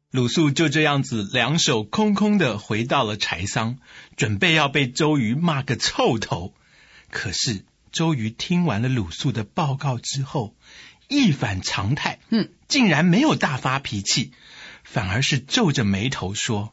鲁肃就这样子两手空空的回到了柴桑，准备要被周瑜骂个臭头。可是周瑜听完了鲁肃的报告之后，一反常态，竟然没有大发脾气，反而是皱着眉头说：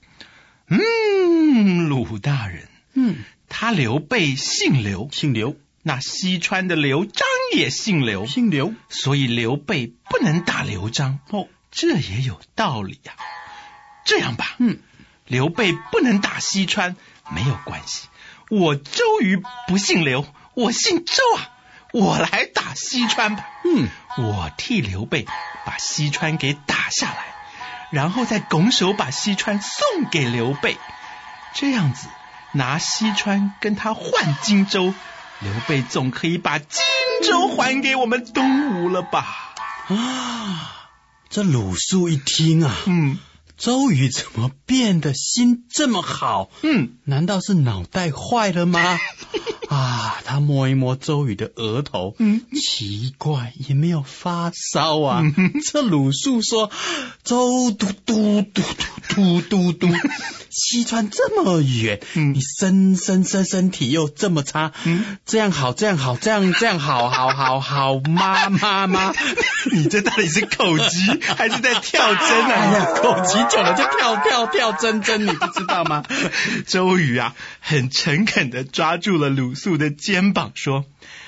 鲁大人，他刘备姓刘，那西川的刘璋也姓刘，所以刘备不能打刘璋。这也有道理啊。这样吧，刘备不能打西川没有关系，我周瑜不姓刘，我姓周啊，我来打西川吧。我替刘备把西川给打下来，然后再拱手把西川送给刘备，这样子拿西川跟他换荆州，刘备总可以把荆州还给我们东吴了吧？ 这鲁肃一听啊，周瑜怎么变得心这么好？难道是脑袋坏了吗？他摸一摸周瑜的额头，奇怪，也没有发烧啊。这鲁肃说：周都督，西川这么远，你身体又这么差，这样好妈， 你这到底是口急还是在跳针啊？ 口急久了就跳针，你不知道吗？ 周瑜啊，很诚恳的抓住了鲁肃的肩膀说：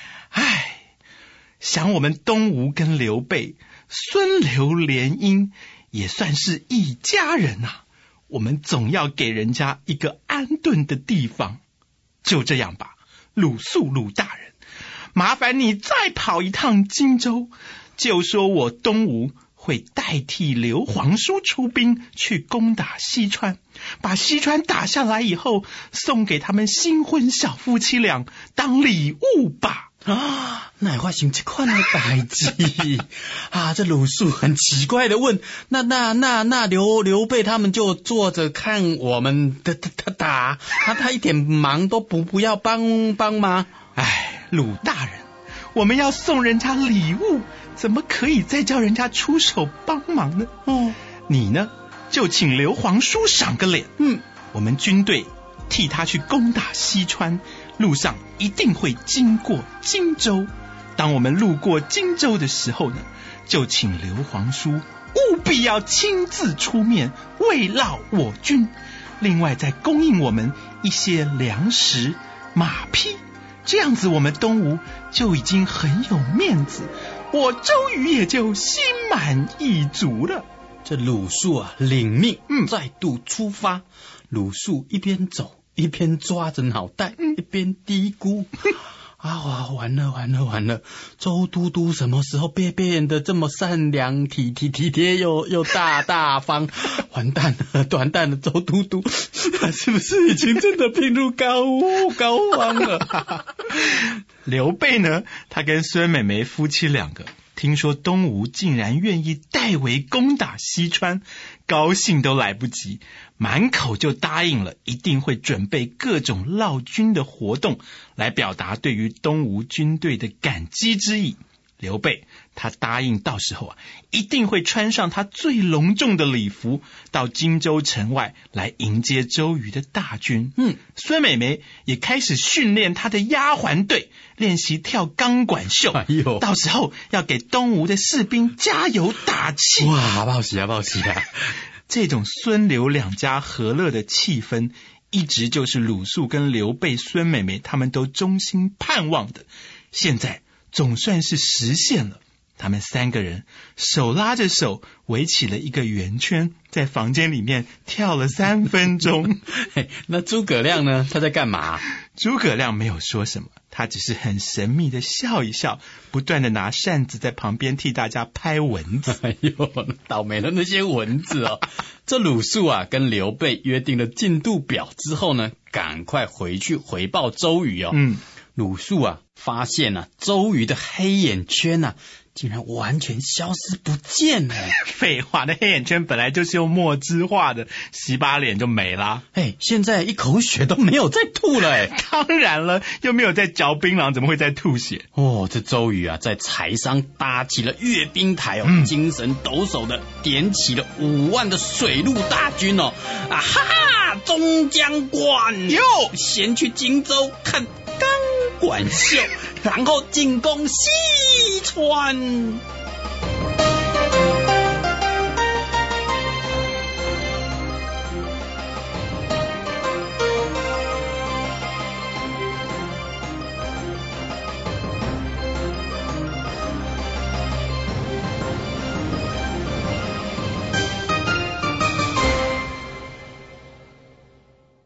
想我们东吴跟刘备孙刘联姻，也算是一家人啊，我们总要给人家一个安顿的地方。就这样吧，鲁大人，麻烦你再跑一趟荆州，就说我东吴会代替刘皇叔出兵去攻打西川，把西川打下来以后，送给他们新婚小夫妻俩当礼物吧。 哪会想这款的代志这鲁肃很奇怪的问：那刘备他们就坐着看我们的打，他一点忙都不要帮吗？ 鲁大人，我们要送人家礼物，怎么可以再叫人家出手帮忙呢？你呢，就请刘皇叔赏个脸，我们军队替他去攻打西川，路上一定会经过荆州。当我们路过荆州的时候呢，就请刘皇叔务必要亲自出面慰劳我军，另外再供应我们一些粮食、马匹，这样子我们东吴就已经很有面子，我周瑜也就心满意足了。 这鲁肃领命，再度出发。鲁肃一边走一边抓着脑袋，一边嘀咕：完了！周都督什么时候变得这么善良、体贴又大方？完蛋了！周都督他是不是已经真的病入膏肓了？ 刘备呢，他跟孙美眉夫妻两个听说东吴竟然愿意代为攻打西川，高兴都来不及，满口就答应了，一定会准备各种犒军的活动，来表达对于东吴军队的感激之意。刘备他答应到时候一定会穿上他最隆重的礼服，到荆州城外来迎接周瑜的大军。孙美眉也开始训练他的丫鬟队，练习跳钢管秀。到时候要给东吴的士兵加油打气。 报喜啊！ 这种孙刘两家和乐的气氛，一直就是鲁肃跟刘备、孙美眉他们都衷心盼望的，现在总算是实现了。他们三个人手拉着手围起了一个圆圈，在房间里面跳了3分钟。 那诸葛亮呢？他在干嘛？ 诸葛亮没有说什么，他只是很神秘的笑一笑，不断的拿扇子在旁边替大家拍蚊子。 倒霉了那些蚊子哦。这鲁肃跟刘备约定了进度表之后呢，赶快回去回报周瑜哦。鲁肃发现周瑜的黑眼圈竟然完全消失不见了。 废话，那黑眼圈本来就是用墨汁画的，洗把脸就没啦。 现在一口血都没有再吐了。 当然了，又没有在嚼槟榔，怎么会在吐血？ 这周瑜啊，在柴桑搭起了阅兵台精神抖擞的点起了5万的水陆大军中将官哟， 先去荆州看钢管秀，然后进攻西川。